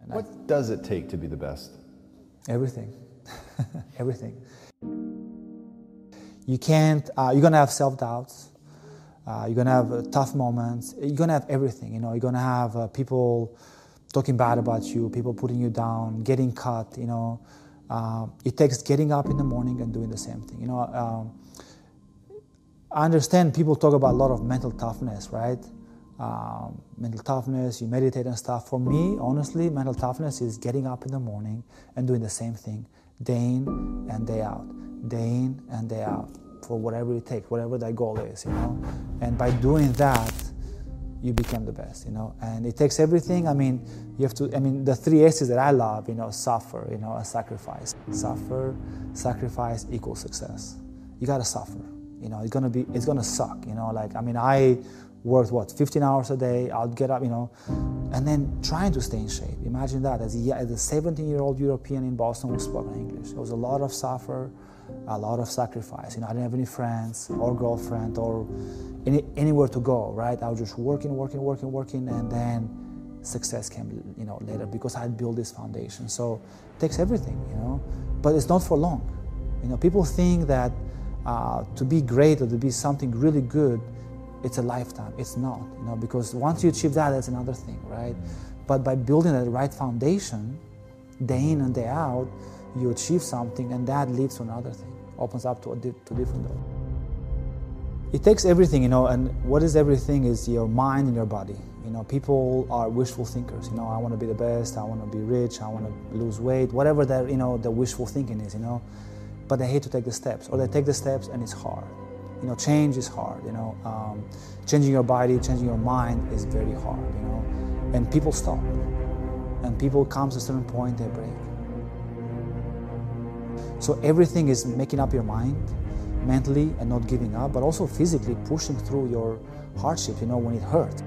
What does it take to be the best? Everything. Everything. You can't, you're going to have self-doubts. You're going to have tough moments. You're going to have everything, you know. You're going to have people talking bad about you, people putting you down, getting cut, you know. It takes getting up in the morning and doing the same thing, you know. I understand people talk about a lot of mental toughness, right? Mental toughness, you meditate and stuff. For me, honestly, mental toughness is getting up in the morning and doing the same thing day in and day out, day in and day out, for whatever it takes, whatever that goal is, you know. And by doing that, you become the best, you know. And it takes everything. I mean, you have to, I mean, the 3 S's that I love, you know, suffer, you know, a sacrifice. Suffer, sacrifice equals success. You gotta suffer, you know, it's gonna suck, you know. Like, I mean, I worked, 15 hours a day, I'll get up, you know, and then trying to stay in shape. Imagine that, as a 17-year-old European in Boston who spoke English. There was a lot of suffer, a lot of sacrifice. You know, I didn't have any friends or girlfriend or anywhere to go, right? I was just working, and then success came, you know, later because I had built this foundation. So it takes everything, you know, but it's not for long. You know, people think that to be great or to be something really good, it's a lifetime. It's not, you know, because once you achieve that, that's another thing, right? But by building that right foundation, day in and day out, you achieve something, and that leads to another thing, opens up to different doors. It takes everything, you know, and what is everything is your mind and your body. You know, people are wishful thinkers. You know, I want to be the best, I want to be rich, I want to lose weight, whatever that, you know, the wishful thinking is, you know. But they hate to take the steps, or they take the steps and it's hard. You know, change is hard, you know. Changing your body, changing your mind is very hard, you know. And people stop. And people come to a certain point, they break. So everything is making up your mind mentally and not giving up, but also physically pushing through your hardship, you know, when it hurts.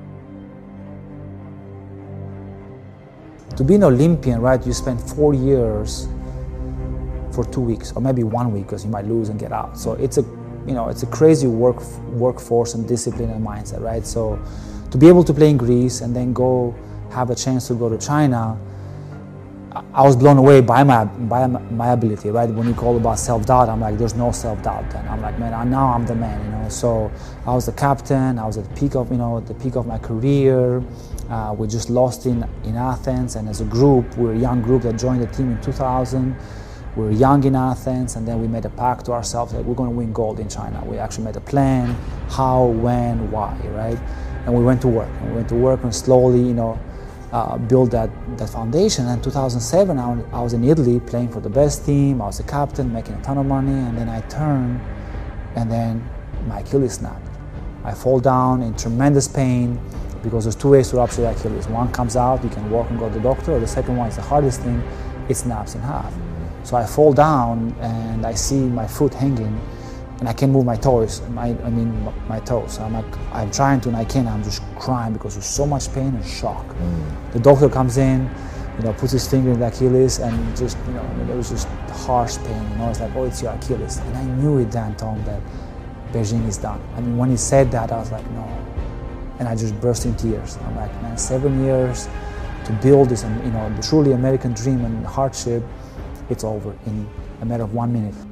To be an Olympian, right, you spend 4 years for 2 weeks, or maybe 1 week, because you might lose and get out. So it's a, you know, it's a crazy workforce and discipline and mindset, right? So to be able to play in Greece and then go have a chance to go to China, I was blown away by my ability, right? When you call about self-doubt, I'm like, there's no self-doubt then. I'm like, man, now I'm the man, you know. So I was the captain, I was at the peak of, you know, at the peak of my career. We just lost in Athens, and as a group, we're a young group that joined the team in 2000. We were young in Athens, and then we made a pact to ourselves that we're going to win gold in China. We actually made a plan, how, when, why, right? And we went to work. And we went to work and slowly, you know, build that foundation. And in 2007, I was in Italy playing for the best team. I was a captain, making a ton of money, and then I turned, and then my Achilles snapped. I fall down in tremendous pain because there's 2 ways to rupture the Achilles. One comes out, you can walk and go to the doctor, or the second one is the hardest thing, it snaps in half. So I fall down and I see my foot hanging, and I can't move my toes. My toes. So I'm trying to, and I can't. I'm just crying because there's so much pain and shock. The doctor comes in, you know, puts his finger in the Achilles, and just, you know, I mean, there was just harsh pain. You know, it's like, oh, it's your Achilles. And I knew it then, Tom, that Beijing is done. I mean, when he said that, I was like, no. And I just burst in tears. I'm like, man, 7 years to build this, and, you know, the truly American dream and hardship, it's over in a matter of 1 minute.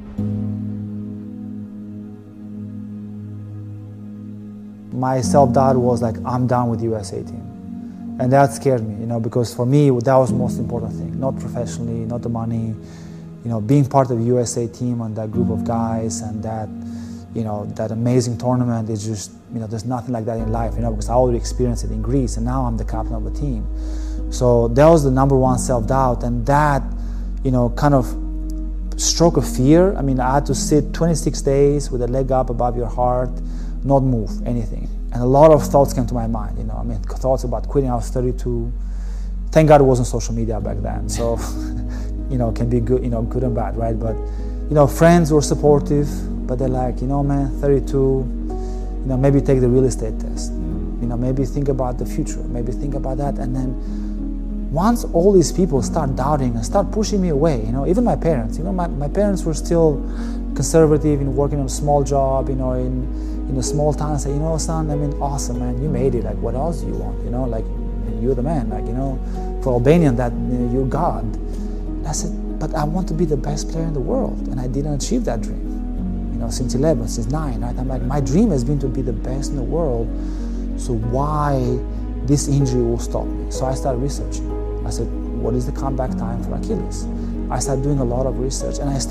My self-doubt was like, I'm done with the USA team. And that scared me, you know, because for me, that was the most important thing. Not professionally, not the money, you know, being part of the USA team and that group of guys and that, you know, that amazing tournament is just, you know, there's nothing like that in life, you know, because I already experienced it in Greece, and now I'm the captain of the team. So that was the #1 self-doubt, and that, you know, kind of stroke of fear. I mean, I had to sit 26 days with a leg up above your heart, not move anything. And a lot of thoughts came to my mind, you know, I mean, thoughts about quitting. I was 32. Thank God it wasn't social media back then. So, you know, it can be good, you know, good and bad, right? But, you know, friends were supportive, but they're like, you know, man, 32, you know, maybe take the real estate test. You know, maybe think about the future, maybe think about that. And then once all these people start doubting and start pushing me away, you know, even my parents, you know, my parents were still conservative in working on a small job, you know, in a small town, and say, you know, son, I mean, awesome, man, you made it. Like, what else do you want? You know, like, you're the man, like, you know, for Albanian, that, you know, you're God. And I said, but I want to be the best player in the world, and I didn't achieve that dream. You know, since 11, since 9, right? I'm like, my dream has been to be the best in the world, so why this injury will stop me? So I started researching. I said, what is the comeback time for Achilles? I started doing a lot of research, and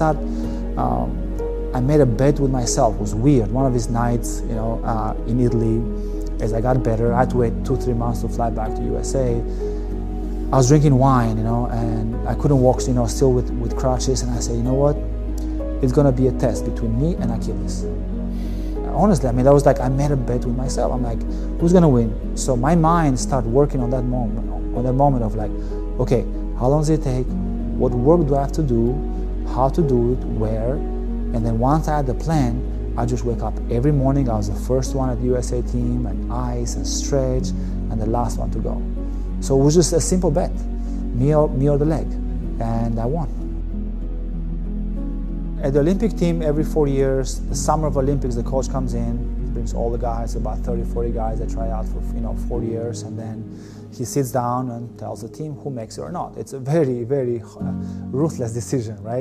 I made a bet with myself. It was weird. One of these nights, you know, in Italy, as I got better, I had to wait 2-3 months to fly back to USA. I was drinking wine, you know, and I couldn't walk, you know, still with crutches, and I said, you know what? It's gonna be a test between me and Achilles. Honestly, I mean, that was like, I made a bet with myself. I'm like, who's gonna win? So my mind started working on that moment of like, okay, how long does it take? What work do I have to do? How to do it? Where? And then once I had the plan, I just wake up every morning. I was the first one at the USA team, and ice and stretch, and the last one to go. So it was just a simple bet, me or the leg, and I won. At the Olympic team, every 4 years, the summer of Olympics, the coach comes in, brings all the guys, about 30, 40 guys that try out for 4 years, and then he sits down and tells the team who makes it or not. It's a very, very ruthless decision, right?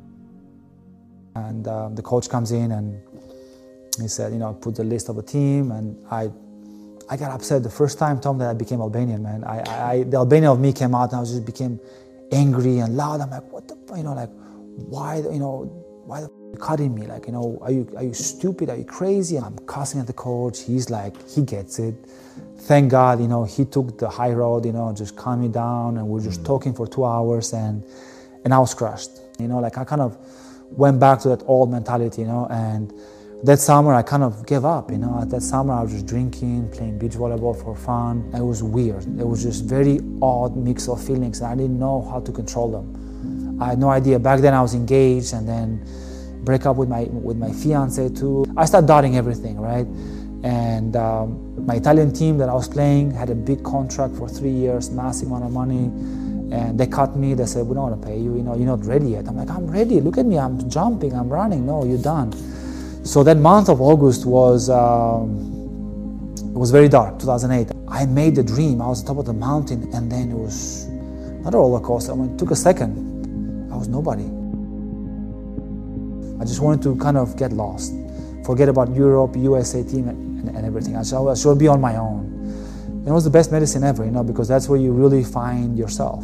And the coach comes in and he said, you know, put the list of the team, and I got upset the first time, Tom, that I became Albanian, man. The Albanian of me came out, and I just became angry and loud. I'm like, what the, you know, like, why the are you cutting me? Like, you know, are you stupid? Are you crazy? And I'm cussing at the coach. He's like, he gets it. Thank God, you know, he took the high road, you know, just calmed me down, and we're just talking for 2 hours, and I was crushed. You know, like, I kind of went back to that old mentality, you know, and that summer I kind of gave up, you know. At that summer I was just drinking, playing beach volleyball for fun. It was weird. It was just very odd mix of feelings, and I didn't know how to control them. I had no idea. Back then I was engaged, and then break up with my fiance too. I started doubting everything, right? And my Italian team that I was playing had a big contract for 3 years, massive amount of money, and they cut me. They said, we don't want to pay you, you know, you're not ready yet. I'm like, I'm ready. Look at me, I'm jumping, I'm running. No, you're done. So that month of August was very dark, 2008. I made the dream. I was on top of the mountain, and then it was not a roller coaster. I mean, it took a second. I was nobody. I just wanted to kind of get lost, forget about Europe, USA team, and everything. I should be on my own. And it was the best medicine ever, you know, because that's where you really find yourself.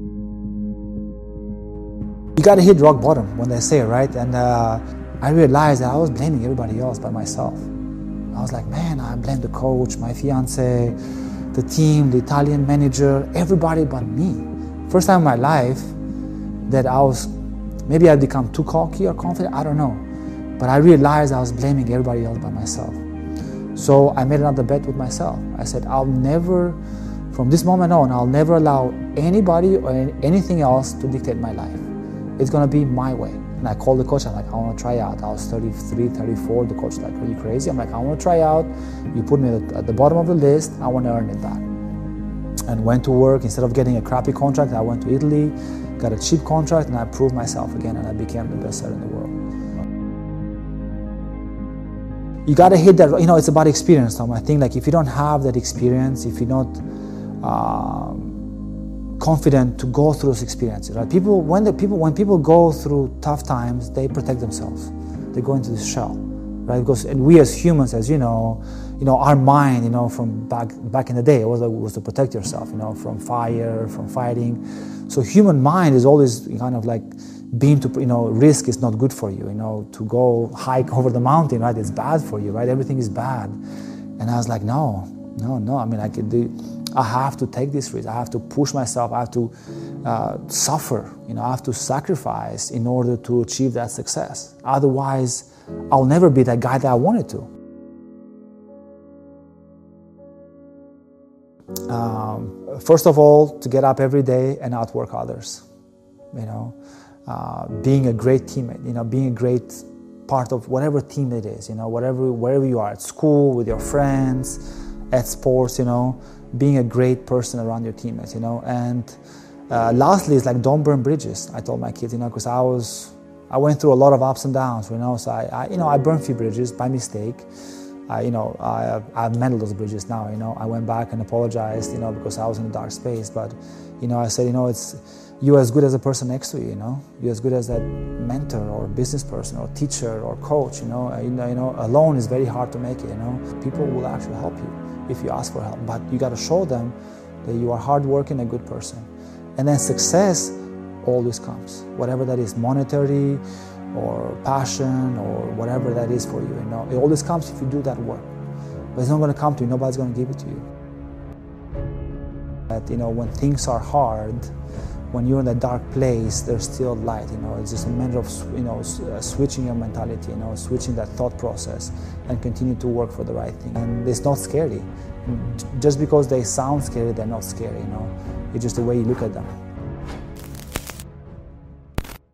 You got to hit rock bottom, when they say, right? And I realized that I was blaming everybody else but myself. I was like, man, I blame the coach, my fiance, the team, the Italian manager, everybody but me. First time in my life that maybe I'd become too cocky or confident, I don't know. But I realized I was blaming everybody else but myself. So I made another bet with myself. I said, from this moment on, I'll never allow anybody or anything else to dictate my life. It's gonna be my way. And I called the coach, I'm like, I wanna try out. I was 33, 34, the coach was like, are you crazy? I'm like, I wanna try out. You put me at the bottom of the list, I wanna earn it back. And went to work. Instead of getting a crappy contract, I went to Italy, got a cheap contract, and I proved myself again, and I became the best setter in the world. You gotta hit that, you know, it's about experience, Tom. I think, like, if you don't have that experience, if you're not confident to go through those experiences, right? When people go through tough times, they protect themselves. They go into this shell, right? Because, and we as humans, as you know, our mind, you know, from back in the day, was to protect yourself, you know, from fire, from fighting. So human mind is always kind of like being to, you know, risk is not good for you, you know, to go hike over the mountain, right? It's bad for you, right? Everything is bad. And I was like, no. I mean, I have to take this risk. I have to push myself. I have to suffer. You know, I have to sacrifice in order to achieve that success. Otherwise, I'll never be that guy that I wanted to. First of all, to get up every day and outwork others. You know, being a great teammate. You know, being a great part of whatever team it is. You know, wherever you are, at school, with your friends, at sports. You know, being a great person around your teammates. You know, and lastly, is like don't burn bridges. I told my kids, you know, because I went through a lot of ups and downs. You know, so I burned a few bridges by mistake. I've mended those bridges now. I went back and apologized, because I was in a dark space. But, I said, it's you're as good as the person next to you. You're as good as that mentor or business person or teacher or coach. Alone is very hard to make it. People will actually help you if you ask for help, but you got to show them that you are hardworking, a good person, and then success always comes, whatever that is, monetary or passion or whatever that is for you. It always comes if you do that work. But it's not going to come to you. Nobody's going to give it to you. But when things are hard, when you're in a dark place, there's still light. It's just a matter of switching your mentality. Switching that thought process and continue to work for the right thing. And it's not scary. Just because they sound scary, they're not scary. It's just the way you look at them.